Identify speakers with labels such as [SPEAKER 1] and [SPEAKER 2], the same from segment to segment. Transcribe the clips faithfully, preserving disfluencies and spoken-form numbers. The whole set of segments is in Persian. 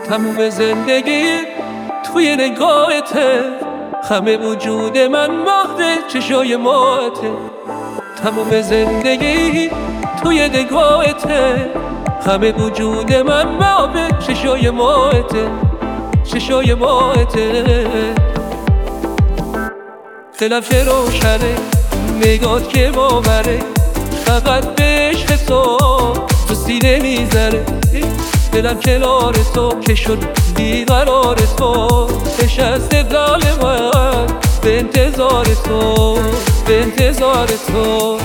[SPEAKER 1] تموم زندگی توی نگاهته، همه وجود من محو چشای ماته. تموم زندگی توی نگاهته، همه وجود من محو چشای ماته، چشای ماته. دلم چه روشنه، نگات که باوره، فقط به عشق تو تو سینه میزنه. دلم کنار تو که شد بیقرار تو، نشسته دل من به انتظار تو، به انتظار تو.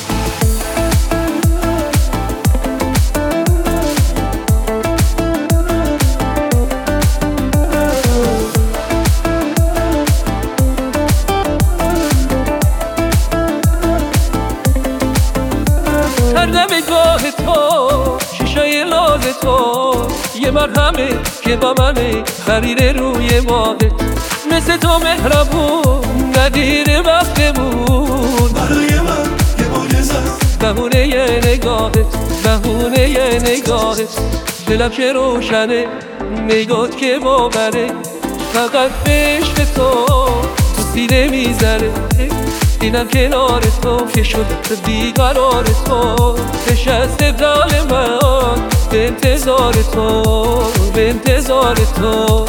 [SPEAKER 1] هر نگاه تو شیشای لاز تو، یه مرهمه که با منه خریر روی ماهت. مثل تو مهربون ندیر وقتمون،
[SPEAKER 2] برای من یه معجزه است
[SPEAKER 1] بهونه یه نگاهت، بهونه یه نگاهت. دلم چه روشنه، نگات که باوره، فقط به عشق تو تو سینه میزنه. دیدم کنار تو که شد بیقرار تو، نشسته دل من به انتظار تو، به انتظار تو.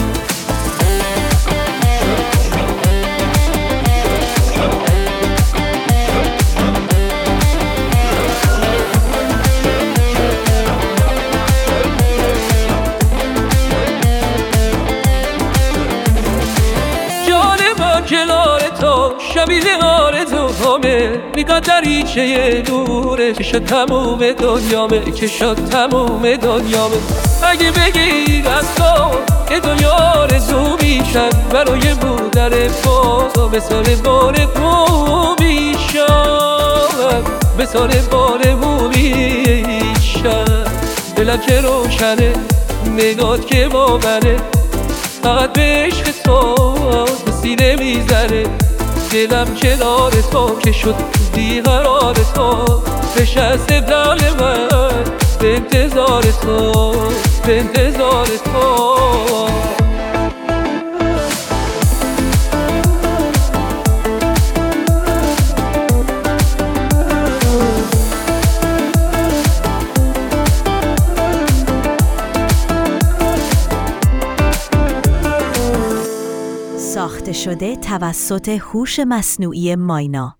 [SPEAKER 1] کنار تو شبیه آرزو همه، نگاه دریچه دوره که شد تموم دنیامه، که شد تموم دنیامه. اگه بگی از تو که دنیا آرزو میشن، برای بودن تو مثال بار میشن، مثال بار میشن. دلم چه روشنه، نگات که باوره، فقط به عشق تو تو سینه میزنه. دلم کنار تو که شد بیقرار تو، نشسته دل من به انتظار تو، به انتظار تو.
[SPEAKER 3] ساخته شده توسط هوش مصنوعی ماینا.